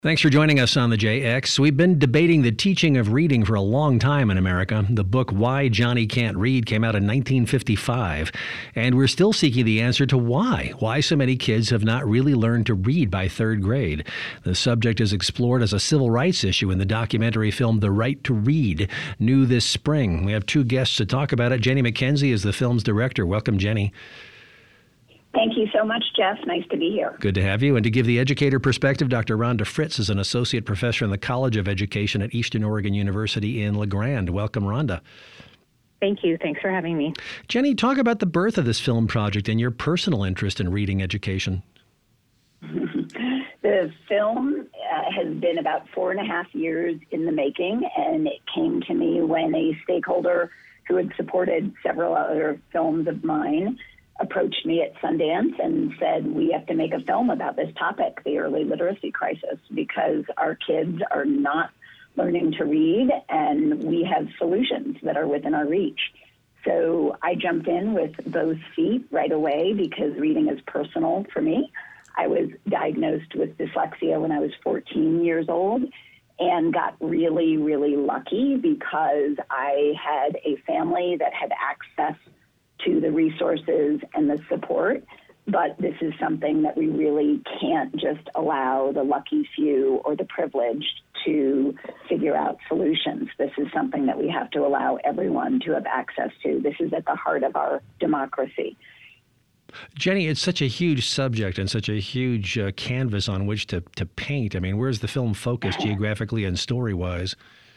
Thanks for joining us on the JX. We've been debating the teaching of reading for a long time in America. The book Why Johnny Can't Read came out in 1955, and we're still seeking the answer to why so many kids have not really learned to read by third grade. The subject is explored as a civil rights issue in the documentary film The Right to Read, new this spring. We have two guests to talk about it. Jenny McKenzie is the film's director. Welcome, Jenny. Thank you so much, Jeff. Nice to be here. Good to have you. And to give the educator perspective, Dr. Rhonda Fritz is an associate professor in the College of Education at Eastern Oregon University in La Grande. Welcome, Rhonda. Thank you. Thanks for having me. Jenny, talk about the birth of this film project and your personal interest in reading education. The film has been about 4.5 years in the making, and it came to me when a stakeholder who had supported several other films of mine approached me at Sundance and said, we have to make a film about this topic, the early literacy crisis, because our kids are not learning to read, and we have solutions that are within our reach. So I jumped in with both feet right away because reading is personal for me. I was diagnosed with dyslexia when I was 14 years old and got really, really lucky because I had a family that had access to the resources and the support, but this is something that we really can't just allow the lucky few or the privileged to figure out solutions. This is something that we have to allow everyone to have access to. This is at the heart of our democracy. Jenny, it's such a huge subject and such a huge canvas on which to paint. I mean, where's the film focused geographically and story-wise?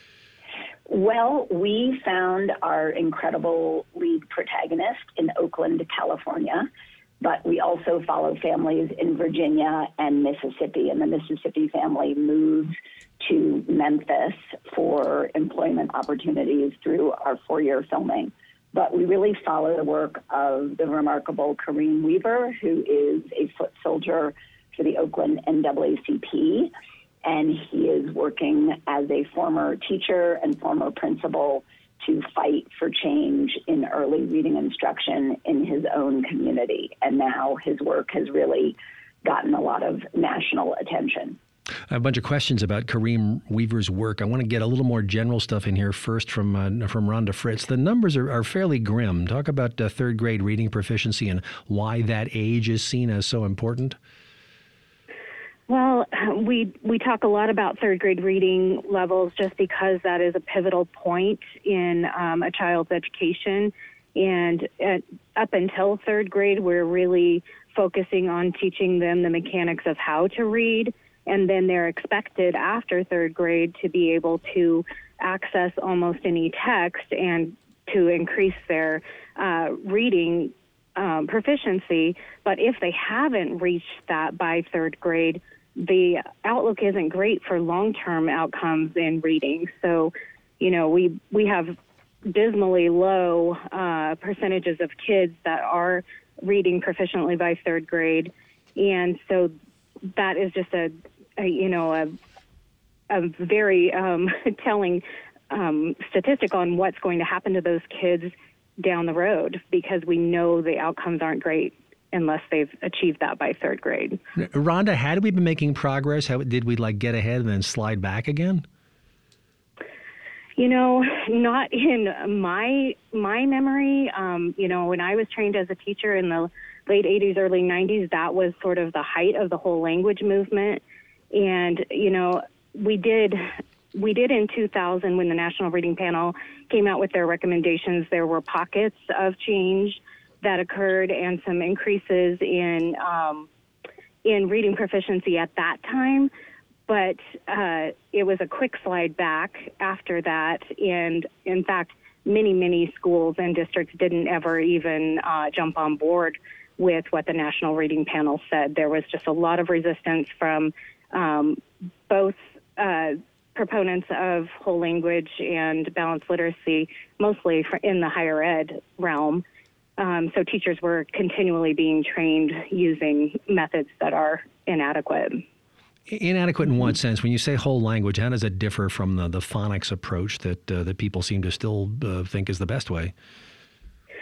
Well, we found our incredible lead protagonist in Oakland, California, but we also follow families in Virginia and Mississippi, and the Mississippi family moves to Memphis for employment opportunities through our 4-year filming. But we really follow the work of the remarkable Kareem Weaver, who is a foot soldier for the Oakland NAACP. And he is working as a former teacher and former principal to fight for change in early reading instruction in his own community. And now his work has really gotten a lot of national attention. I have a bunch of questions about Kareem Weaver's work. I want to get a little more general stuff in here first from Rhonda Fritz. The numbers are fairly grim. Talk about third grade reading proficiency and why that age is seen as so important. Well, we talk a lot about third grade reading levels just because that is a pivotal point in a child's education. And up until third grade, we're really focusing on teaching them the mechanics of how to read. And then they're expected after third grade to be able to access almost any text and to increase their reading proficiency. But if they haven't reached that by third grade, the outlook isn't great for long-term outcomes in reading. So, we have dismally low percentages of kids that are reading proficiently by third grade. And so that is just a very telling statistic on what's going to happen to those kids down the road, because we know the outcomes aren't great unless they've achieved that by third grade. Rhonda, had we been making progress? How did we get ahead and then slide back again? Not in my memory. When I was trained as a teacher in the late 80s, early 90s, that was sort of the height of the whole language movement. And, we did in 2000, when the National Reading Panel came out with their recommendations, there were pockets of change that occurred and some increases in reading proficiency at that time. But it was a quick slide back after that. And in fact, many schools and districts didn't ever even jump on board with what the National Reading Panel said. There was just a lot of resistance from both proponents of whole language and balanced literacy, mostly in the higher ed realm. So teachers were continually being trained using methods that are inadequate. Inadequate in what sense? When you say whole language, how does it differ from the phonics approach that people seem to still think is the best way?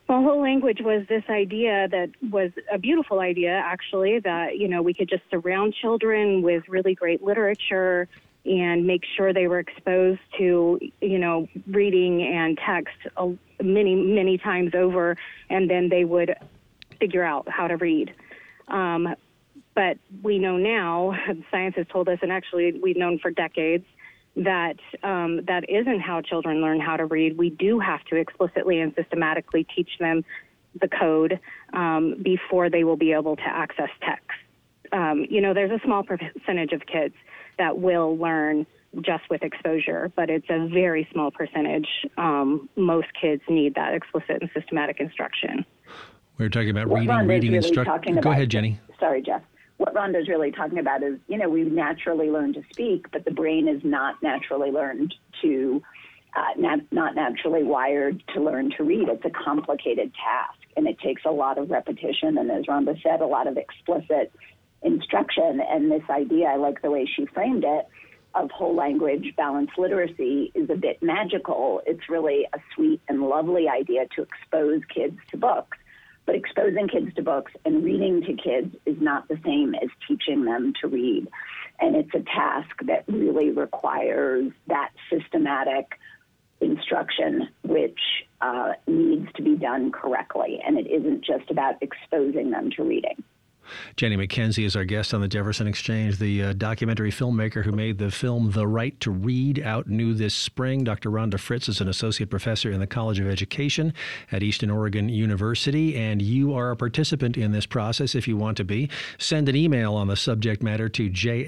Well, whole language was this idea that was a beautiful idea, actually, that, we could just surround children with really great literature and make sure they were exposed to, reading and text many, many times over, and then they would figure out how to read. But we know now, science has told us, and actually we've known for decades, that that isn't how children learn how to read. We do have to explicitly and systematically teach them the code before they will be able to access text. There's a small percentage of kids that will learn just with exposure, but it's a very small percentage. Most kids need that explicit and systematic instruction. We were talking about reading instruction. Go ahead, Jenny. Sorry, Jeff. What Rhonda's really talking about is, we naturally learn to speak, but the brain is not naturally learned to, not naturally wired to learn to read. It's a complicated task, and it takes a lot of repetition, and as Rhonda said, a lot of explicit instruction. And this idea, I like the way she framed it, of whole language balanced literacy is a bit magical. It's really a sweet and lovely idea to expose kids to books. But exposing kids to books and reading to kids is not the same as teaching them to read. And it's a task that really requires that systematic instruction, which needs to be done correctly. And it isn't just about exposing them to reading. Jenny McKenzie is our guest on the Jefferson Exchange, the documentary filmmaker who made the film The Right to Read, out new this spring. Dr. Rhonda Fritz is an associate professor in the College of Education at Eastern Oregon University, and you are a participant in this process if you want to be. Send an email on the subject matter to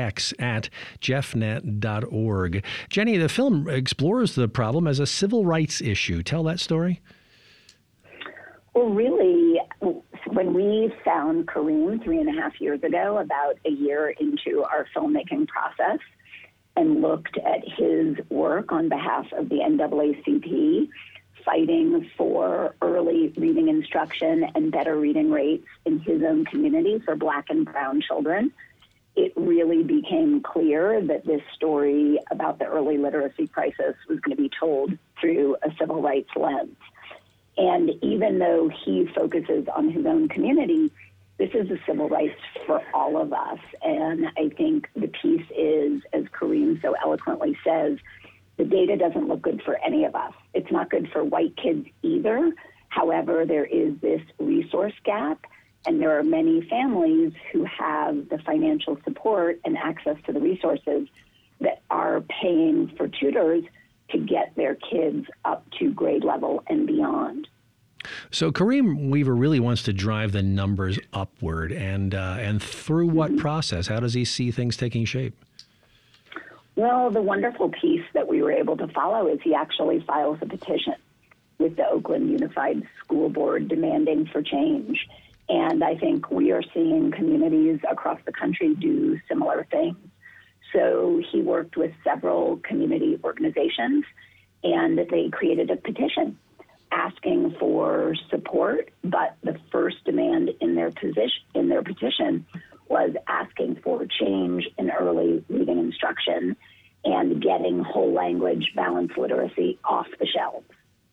jx@jeffnet.org. Jenny, the film explores the problem as a civil rights issue. Tell that story. Well, really, when we found Kareem 3.5 years ago, about a year into our filmmaking process, and looked at his work on behalf of the NAACP, fighting for early reading instruction and better reading rates in his own community for Black and brown children, it really became clear that this story about the early literacy crisis was going to be told through a civil rights lens. And even though he focuses on his own community, this is a civil rights for all of us. And I think the piece is, as Kareem so eloquently says, the data doesn't look good for any of us. It's not good for white kids either. However, there is this resource gap, and there are many families who have the financial support and access to the resources that are paying for tutors to get their kids up to grade level and beyond. So Kareem Weaver really wants to drive the numbers upward, and through what process? How does he see things taking shape? Well, the wonderful piece that we were able to follow is he actually files a petition with the Oakland Unified School Board demanding for change. And I think we are seeing communities across the country do similar things. So he worked with several community organizations, and they created a petition asking for support. But the first demand in their petition was asking for change in early reading instruction and getting whole language balanced literacy off the shelves.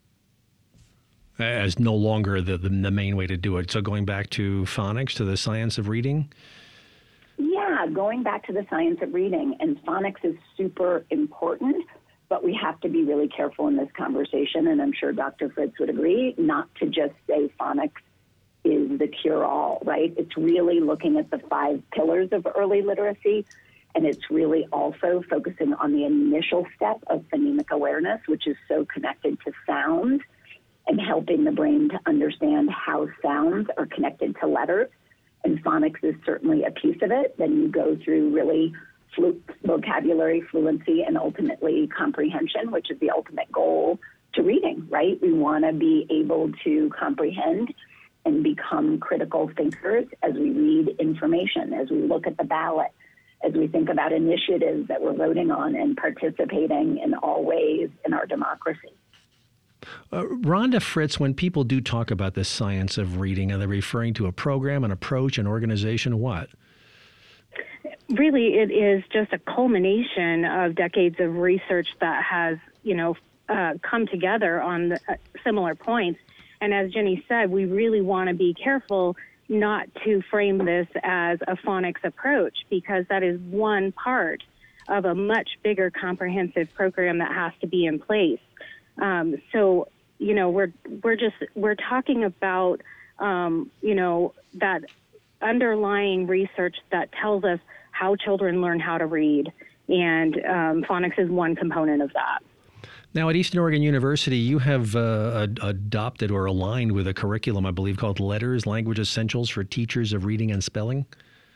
As no longer the main way to do it. So going back to phonics, to the science of reading? Yeah, going back to the science of reading. And phonics is super important, but we have to be really careful in this conversation, and I'm sure Dr. Fritz would agree, not to just say phonics is the cure-all, right? It's really looking at the 5 pillars of early literacy, and it's really also focusing on the initial step of phonemic awareness, which is so connected to sound, and helping the brain to understand how sounds are connected to letters. And phonics is certainly a piece of it. Then you go through really vocabulary fluency and ultimately comprehension, which is the ultimate goal to reading, right? We want to be able to comprehend and become critical thinkers as we read information, as we look at the ballot, as we think about initiatives that we're voting on and participating in all ways in our democracy. Rhonda Fritz, when people do talk about the science of reading, are they referring to a program, an approach, an organization, what? Really, it is just a culmination of decades of research that has, come together on the, similar points. And as Jenny said, we really want to be careful not to frame this as a phonics approach, because that is one part of a much bigger comprehensive program that has to be in place. So, we're talking about, that underlying research that tells us how children learn how to read. And phonics is one component of that. Now, at Eastern Oregon University, you have adopted or aligned with a curriculum, I believe, called Letters, Language Essentials for Teachers of Reading and Spelling.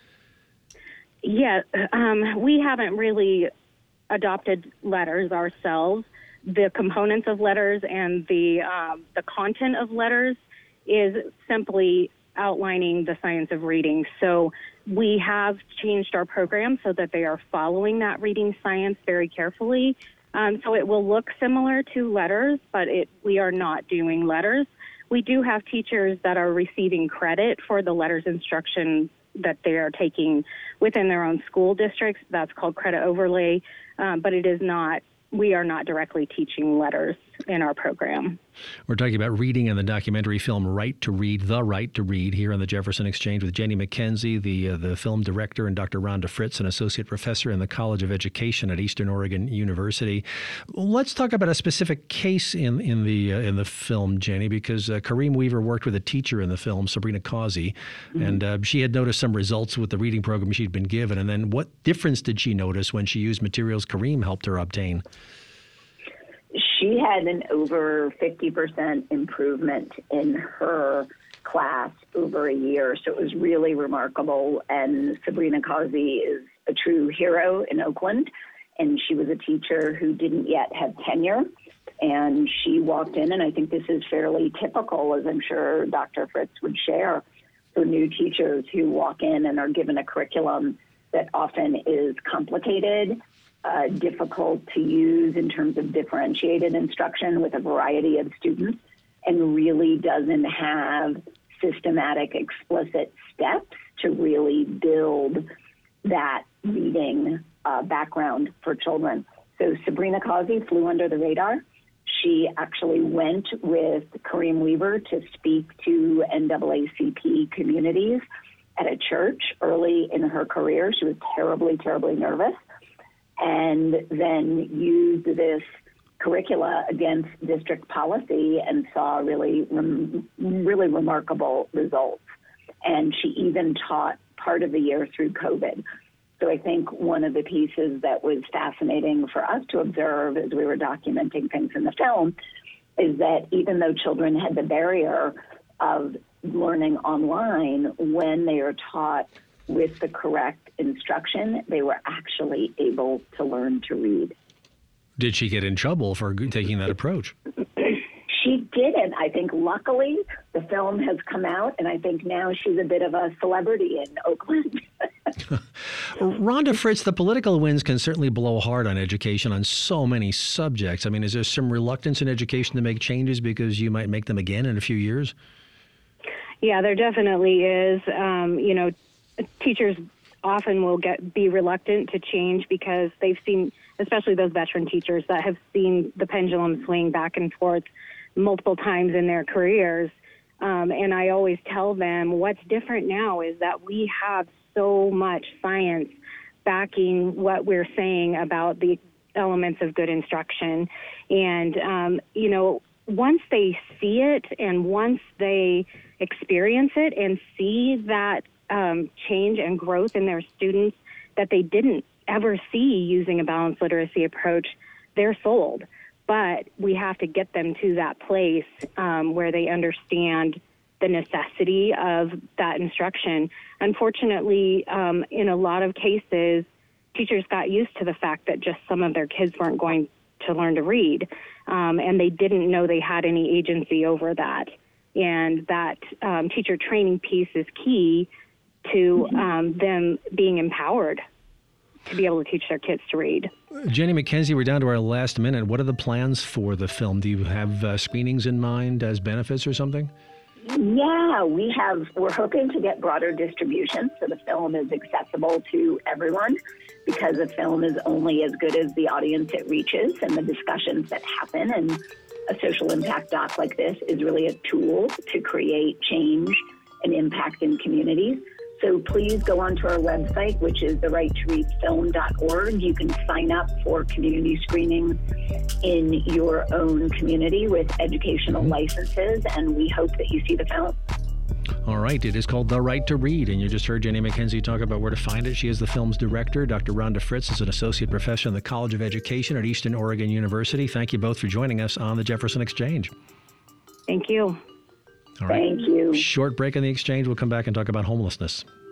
Yeah, we haven't really adopted letters ourselves. The components of letters and the content of letters is simply outlining the science of reading. So we have changed our program so that they are following that reading science very carefully. So it will look similar to letters, but we are not doing letters. We do have teachers that are receiving credit for the letters instruction that they are taking within their own school districts. That's called credit overlay, but we are not directly teaching letters in our program. We're talking about reading in the documentary film Right to Read, The Right to Read, here on the Jefferson Exchange with Jenny McKenzie, the film director, and Dr. Rhonda Fritz, an associate professor in the College of Education at Eastern Oregon University. Let's talk about a specific case in the film, Jenny, because Kareem Weaver worked with a teacher in the film, Sabrina Causey, and she had noticed some results with the reading program she'd been given. And then what difference did she notice when she used materials Kareem helped her obtain? She had an over 50% improvement in her class over a year, so it was really remarkable. And Sabrina Causey is a true hero in Oakland, and she was a teacher who didn't yet have tenure. And she walked in, and I think this is fairly typical, as I'm sure Dr. Fritz would share, for new teachers who walk in and are given a curriculum that often is complicated, difficult to use in terms of differentiated instruction with a variety of students, and really doesn't have systematic, explicit steps to really build that reading background for children. So Sabrina Causey flew under the radar. She actually went with Kareem Weaver to speak to NAACP communities at a church early in her career. She was terribly, terribly nervous, and then used this curricula against district policy and saw really remarkable results. And she even taught part of the year through COVID. So I think one of the pieces that was fascinating for us to observe as we were documenting things in the film is that even though children had the barrier of learning online, when they are taught with the correct instruction, they were actually able to learn to read. Did she get in trouble for taking that approach? She didn't. I think luckily the film has come out, and I think now she's a bit of a celebrity in Oakland. Rhonda Fritz, the political winds can certainly blow hard on education on so many subjects. I mean, is there some reluctance in education to make changes because you might make them again in a few years? Yeah, there definitely is. Teachers often will be reluctant to change because they've seen, especially those veteran teachers that have seen the pendulum swing back and forth multiple times in their careers. And I always tell them what's different now is that we have so much science backing what we're saying about the elements of good instruction. And, once they see it and once they experience it and see that change and growth in their students that they didn't ever see using a balanced literacy approach, they're sold. But we have to get them to that place where they understand the necessity of that instruction. Unfortunately, in a lot of cases, teachers got used to the fact that just some of their kids weren't going to learn to read, and they didn't know they had any agency over that. And that teacher training piece is key to them being empowered to be able to teach their kids to read. Jenny McKenzie, we're down to our last minute. What are the plans for the film? Do you have screenings in mind as benefits or something? Yeah, we're hoping to get broader distribution so the film is accessible to everyone, because a film is only as good as the audience it reaches and the discussions that happen. And a social impact doc like this is really a tool to create change and impact in communities. So please go onto our website, which is therighttoreadfilm.org. You can sign up for community screenings in your own community with educational licenses, and we hope that you see the film. All right. It is called The Right to Read, and you just heard Jenny McKenzie talk about where to find it. She is the film's director. Dr. Rhonda Fritz is an associate professor in the College of Education at Eastern Oregon University. Thank you both for joining us on the Jefferson Exchange. Thank you. All right. Thank you. Short break in the Exchange. We'll come back and talk about homelessness.